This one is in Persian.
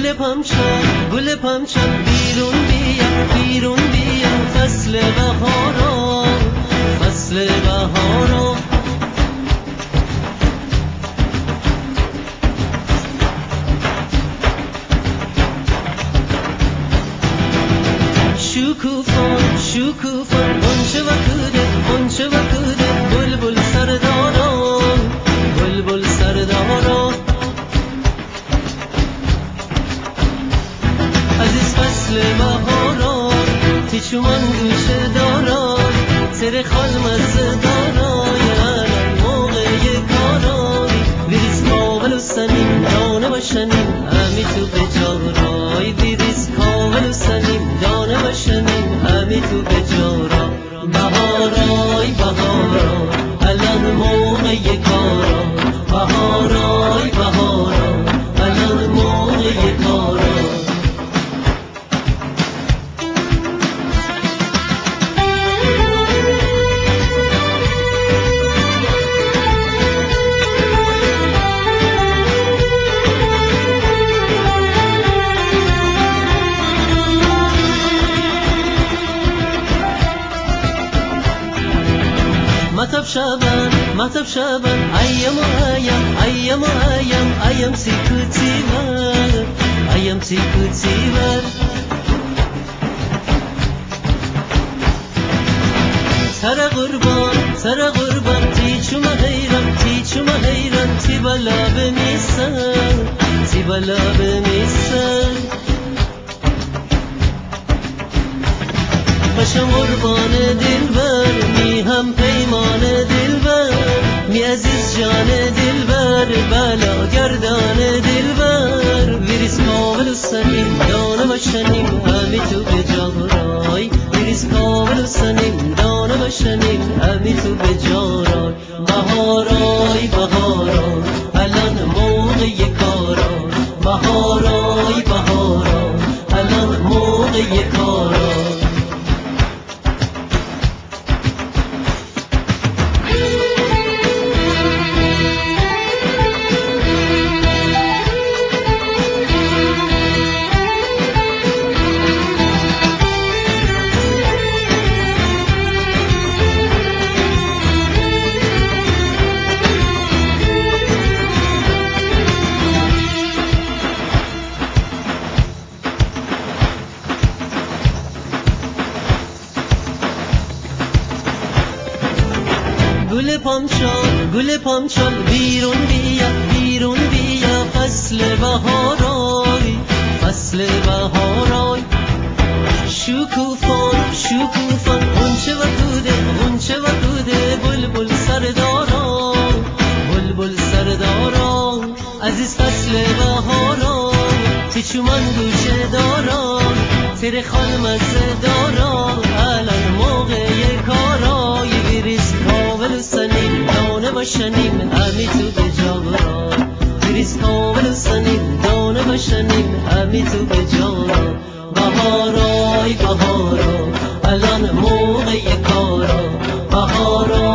گل پمچم بیرون بیا فصل بهارا شکوفان غنچه و کوده بلبل سردارا عزیز فصل بهارا تیچومان گوشه دارا سر خال مزه دارای الان موقع کارای ویریز کامل و سنیم دانه باشنیم همی تو به جارای ویریز کامل و سنیم دانه باشنیم همی تو به جارا بهارای الان موقع کارا بهارای الان موقع کارا مطب شبن ایم سیکوتی ور سر قربان تیچوم حیران تی بالا بمیسن باشم قربان دلبر می هم پیمان دلبر می عزیز جان دلبر بلا گردان دلبر ویریز کامل و سنیم دانه باشنیم همی تو به جارای ویریز کامل و سنیم دانه باشنیم همی تو به جارای بهارای الان موقع کارا بهارای الان موقع کارا گل پامچال بیرون بیا فصل بهارای شکوفان غنچه و کوده بلبل سردارا عزیز فصل بهارا تیچومان گوشه دارا تیر خال مزه دارا الان موقع کارای ویریز کامل و سنیم دانه باشنیم همی تو به جارا ویریز کامل و سنیم دانه باشنیم همی تو به جارا بهارای الان موقع کارا بهارای